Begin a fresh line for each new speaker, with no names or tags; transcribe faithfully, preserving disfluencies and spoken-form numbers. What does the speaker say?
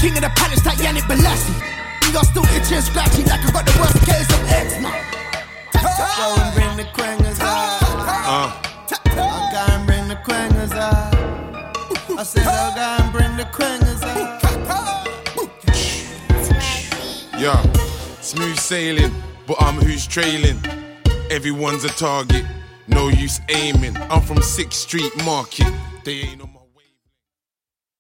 King of the palace like Yannick Bolasie. We got still itchy and scratchy like I got the worst case of eczema.
Go and bring the quangers out.
Uh.
I'll go and bring the quangers out. I said I'll go and bring the quangers out.
Yeah, smooth sailing, but I'm who's trailing. Everyone's a target, no use aiming. I'm from sixth Street Market. They ain't no